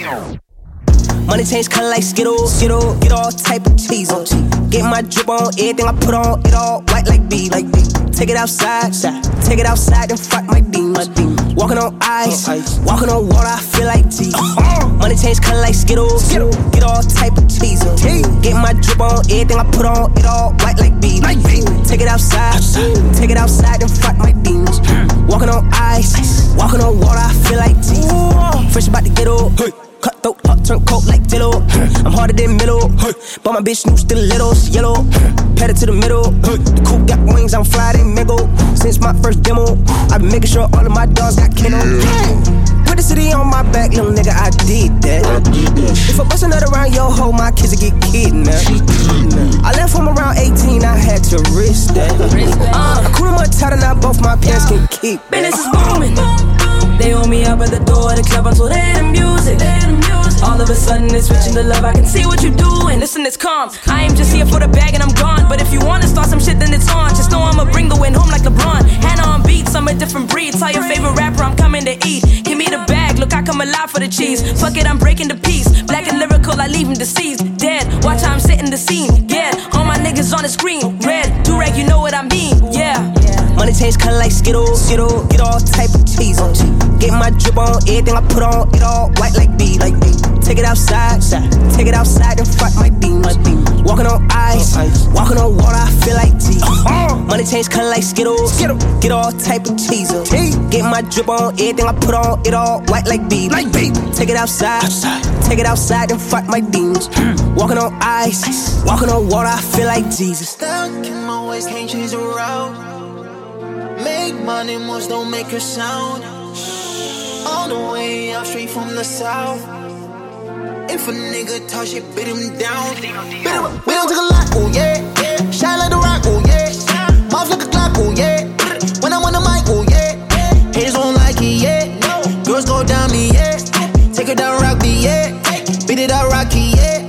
Money change color like Skittles. Get all type of cheese on. Get my drip on, everything I put on, it all white like B. Take it outside, then fuck my demons. Walking on ice, walking on water, I feel like G. Money change color like Skittles. Get all type of cheese on. Get my drip on, everything I put on, it all white like B. Take it outside, then fuck my demons. Walking on ice, walking on water, I feel like G. Fresh about to get up. Cut throat, hot turn coat like Dillo. I'm harder than middle, but my bitch new stilettos, yellow. Pedal to the middle, the coupe got wings, I'm fly than Mego. Since my first demo, I've been making sure all of my dogs got kennel. Put the city on my back, little nigga, I did that. If I bust another around your hoe, my kids will get kidnapped. I left from around 18, I had to risk that. I cool them up tighter, now both my pants can kick. Business is booming. They hold me up at the door of the club until they hear the music. All of a sudden it's switching to love, I can see what you doing. Listen, it's calm, I ain't just here for the bag and I'm gone. But if you wanna start some shit, then it's on. Just know I'ma bring the win home like LeBron. Hannah on beats, I'm a different breed. Tell your favorite rapper I'm coming to eat. Give me the bag, look I come alive for the cheese. Fuck it, I'm breaking the piece. Black and lyrical, I leave him deceased. Dead, watch how I'm setting the scene. Yeah, all my niggas on the screen. Red, do-rag, you know what I mean. Yeah. Money change color like Skittles. Get all type of cheese on. Get my drip on, everything I put on, it all white like B. Take it outside, then fuck my demons. Walking on ice, walking on water, I feel like G. Money change color like Skittles. Get all type of cheese on. Get my drip on, everything I put on, it all white like B. Take it outside, then fuck my demons. Walking on ice, walking on water, I feel like Jesus. Stuck in my ways, can't change the route. Make money moves, don't make a sound. All the way up, straight from the south. If a nigga talk shit, beat him down. We don't take a lot, oh yeah. Shine like the rock, oh yeah. Mouth like a clock, oh yeah. When I'm on the mic, oh yeah. Haters don't like it, yeah. Girls go down me, yeah. Take it down, rock me, yeah. Beat it out, rocky, yeah.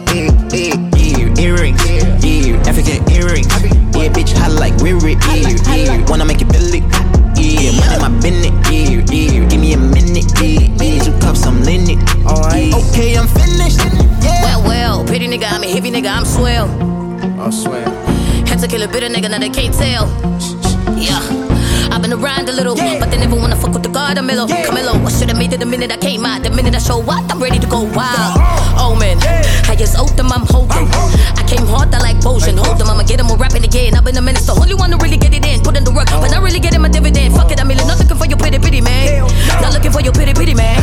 Earrings, yeah. African earrings, yeah. Bitch hot like Riri, yeah. Wanna make it Billy, yeah. Money my business, yeah. Give me a minute, yeah. 2 cups, I'm lit, alright. Okay, I'm finished, yeah. Well, pretty nigga, I'm a heavy nigga, I'm swell. I swear. Had to kill a bitter nigga, now they can't tell. Yeah. I've been around a little, but they never wanna fuck with the Camilo. I should've made it the minute I came out. The minute I show up, I'm ready to go wild. Oh man, I just owed them, I'm holding. I came hard, I like potion. Hold them, I'ma get them, we're rapping again. I've been a minute, the only one to really get it in. Put in the work, but not really getting my dividend. Fuck it, I'm really not looking for your pity, man. Not looking for your pity, man.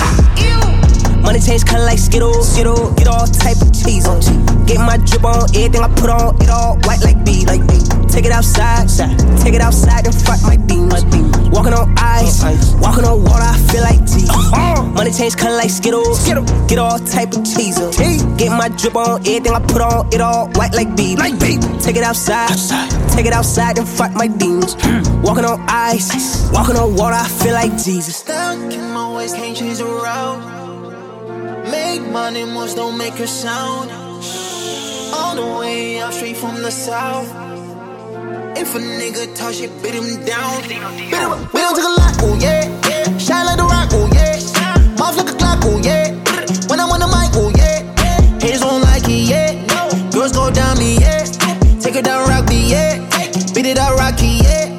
Money change color like Skittles. Get all type of cheese on. Get my drip on, everything I put on, it all white like B. Take it outside, then fuck my demons. Walking on ice, walking on water, I feel like G. Money change color like Skittles. Get all type of cheese on. Get my drip on, everything I put on, it all white like B. Take it outside, then fuck my demons. Walking on ice, walking on water, I feel like Jesus. Stuck in my ways, can't change the route. Make money moves, don't make a sound. All the way up, straight from the south. If a nigga talk shit, beat him down. We don't take a lot, oh yeah. Shine like the rock, oh yeah. Mouth like a clock, oh yeah. When I'm on the mic, oh yeah. Haters don't like it, yeah. Girls go down me, yeah. Take it down, rock me, yeah. Beat it out, rocky, yeah.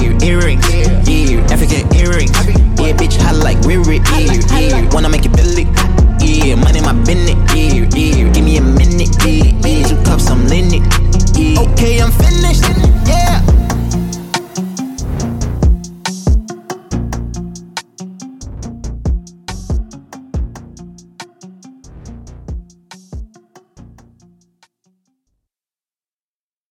Earrings, yeah. African earrings, yeah. Bitch hot like Riri, yeah. Wanna make it Billy,